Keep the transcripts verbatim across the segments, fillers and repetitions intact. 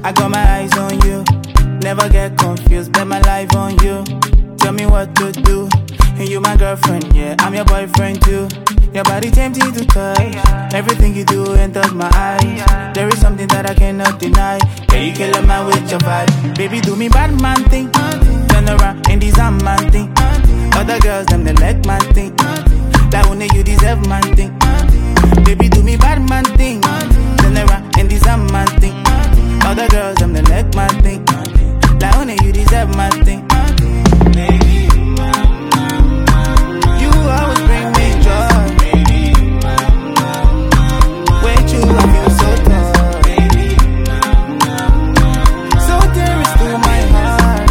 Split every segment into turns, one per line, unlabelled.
I got my eyes on you. Never get confused, bet my life on you. Tell me what to do. And you my girlfriend, yeah, I'm your boyfriend too. Your body tempting to touch. Everything you do enters my eyes. There is something that I cannot deny. Yeah, you kill a man with your vibe. Baby, do me bad man thing. Turn around and these I'm man thing. Other girls, them they like man thing. Like only you deserve man thing. Baby, do me bad man thing. Turn around and these I'm man thing. Other girls, them they like man thing. Like only you deserve man thing. You always bring me joy. With you, I feel so tough. So dearest to my heart.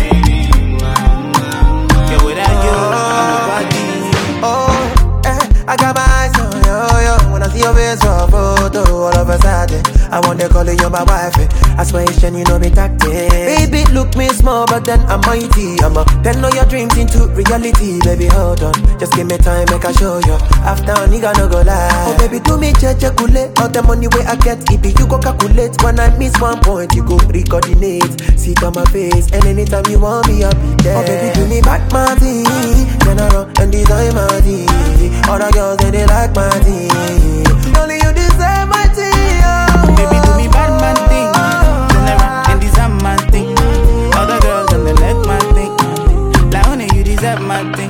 Yeah, without you, I'm nobody.
Oh, eh, I got my eyes on you, yo. When I see your face for a photo, all of a sudden I want to call you my wife. I swear it's you know me tactic. Baby, look me small, but then I'm mighty. I'm a pen all your dreams into reality. Baby, hold on, just give me time, make I show you. After a nigga no go lie. Oh baby, do me check check kule. All the money where I get, it be you go calculate. When I miss one point, you go recoordinate. See on my face, and anytime you want me, I'll be there. Oh baby, do me back my tea. General and design my tea. All the girls they, they like my tea. Only you deserve my tea. Oh.
Baby, do me bad man thing. Turn around and deserve my thing. Other girls and they like my thing. Like only you deserve my thing.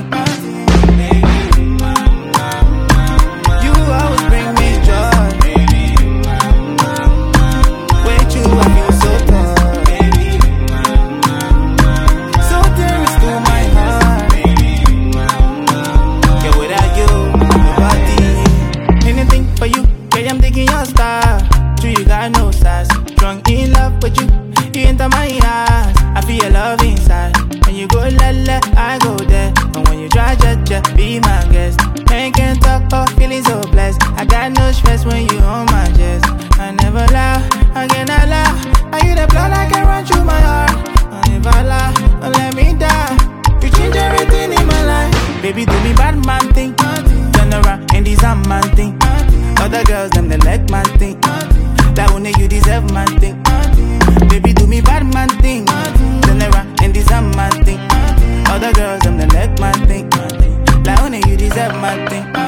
You always bring me joy. With you, I feel so tough. So dearest to my heart. Yeah, without you, I'm nobody. Anything for you, yeah, I'm taking your star. True, you got no sass. Drunk in love with you, you enter my eyes. I feel your love inside. When you go la la, I go there. And when you try jet jet, be my guest. Man can't talk, oh, feeling so blessed. I got no stress when you on my chest. I never lie, I cannot lie. Are you the blood I can run through my heart? I never lie, don't let me die. You change everything in my life. Baby, do me bad man thing. Turn around and these I'm man thing. Other girls, them they like man thing. That only you deserve man thing. Baby, do me bad man thing. Turn around and these I'm man thing. Other girls, them they like man thing. That only you deserve man thing.